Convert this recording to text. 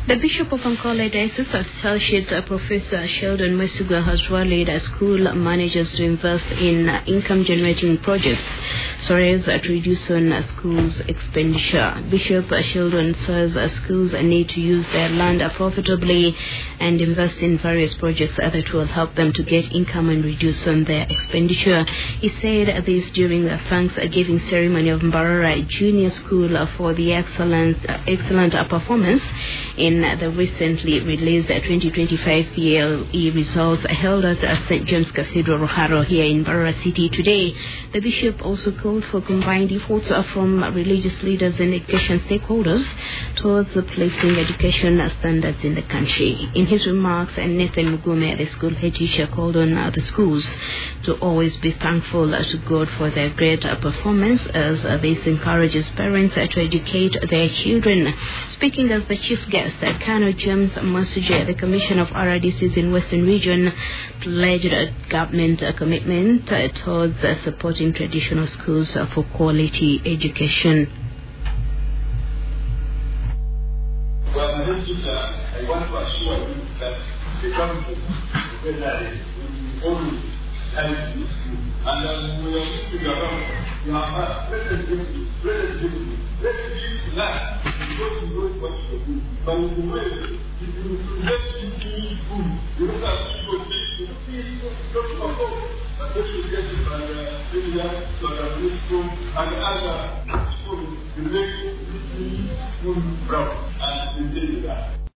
The Bishop of Ankole Diocese, Associate Professor Sheldon Mwesigwa, has rallied school managers to invest in income-generating projects so as to reduce on schools' expenditure. Bishop Sheldon says schools need to use their land profitably and invest in various projects that will help them to get income and reduce on their expenditure. He said this during the Thanksgiving ceremony of Mbarara Junior School for the excellent performance in the recently released 2025 ELE results held at St. James Cathedral, Roharo, here in Mbarara City today. The bishop also called for combined efforts from religious leaders and education stakeholders towards placing education standards in the country. In his remarks, Nathan Mugume, the school head teacher, called on the schools to always be thankful to God for their great performance, as this encourages parents to educate their children. Speaking as the chief guest, Colonel James Masuje, the Commissioner of RDCs in Western Region, pledged a government commitment towards supporting traditional schools for quality education. Well, I want to assure you that the government will always help this school. And we are looking around, you have let's give that because you know what you do. But in the way, if you let people you don't have people please don't forget that they should get it and this school and other schools to make these schools proud and they do that.